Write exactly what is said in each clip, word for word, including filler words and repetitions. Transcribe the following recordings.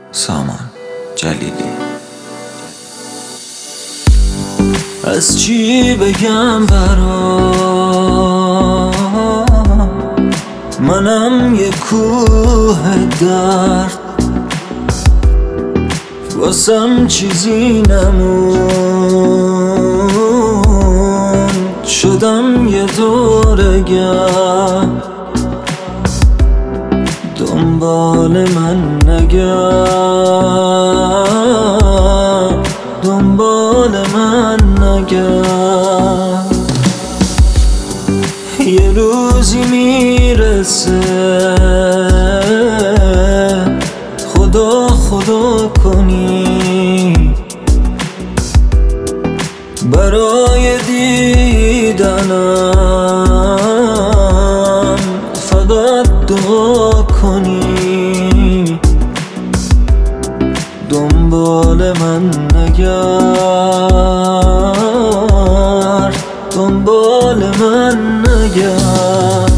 سامان جلیلی. از چی بگم برات، منم یه کوه درد، واسم چیزی نمون، شدم یه دورگرد. دنبال من نگرد، دنبال من نگرد. یه روزی میرسه خدا خدا کنی، برای دیدنم فقط دعا کنی. دنبال من نگرد، دنبال من نگرد.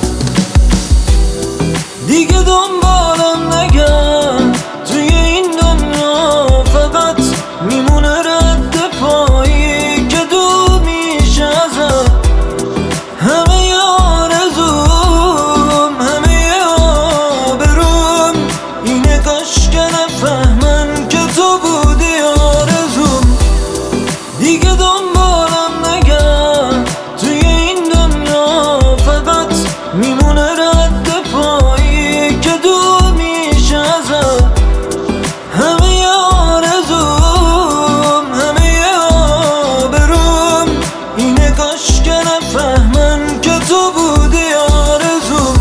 دیگه دنبالم نگرد، توی این دنیا فقط میمونه رد پایی که دور میشه ازم. همه آرزوم، همه آبروم اینه کاش که نفهمن که تو بودی آرزوم. دیگه دنبالم نگرد، توی این دنیا فقط میمونه رد پایی که دور میشه ازم. همه آرزوم، همه آبروم اینه کاش که نفهمن که تو بودی آرزوم.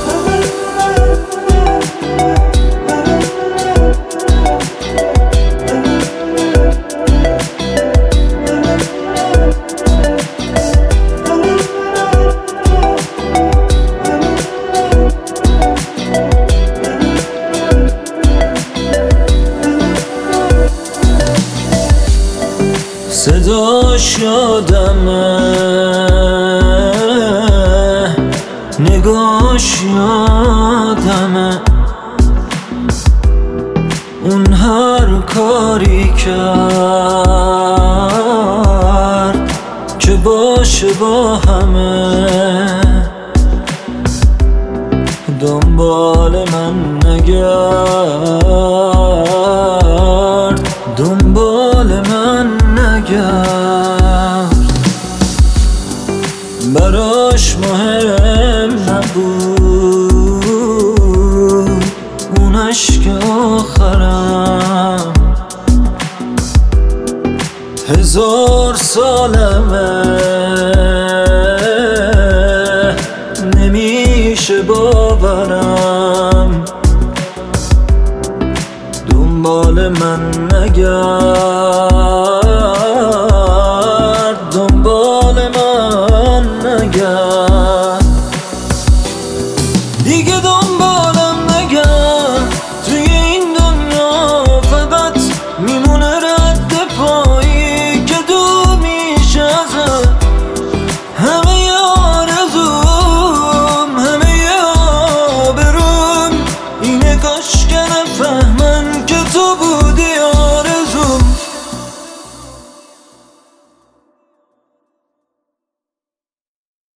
صداش یادمه، نگاش یادمه، اون هر کاری کرد که باشه با همه. دنبال من نگرد، دنبال من نگرد. براش مهم نبود اون عشق آخرم. هزار سالمه نمیشه باورم. دنبال من نگرد، دنبال من نگرد.